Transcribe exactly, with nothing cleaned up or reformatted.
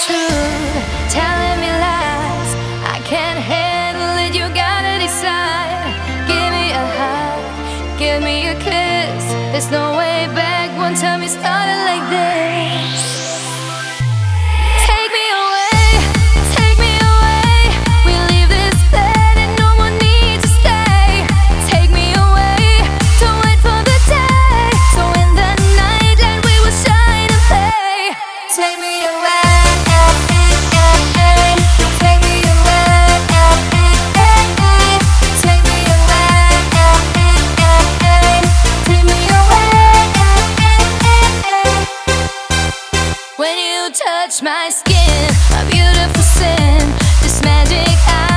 truth, telling me lies. I can't handle it, you gotta decide. Give me a hug, give me a kiss. There's no way back, one time it started like this. Take me away, take me away. We leave this planet, no one needs to stay. Take me away, don't wait for the day. So in the night light we will shine and play. Take me away. Take me away. Take me away. Take me away. When you touch my skin, a beautiful sin, this magic eye.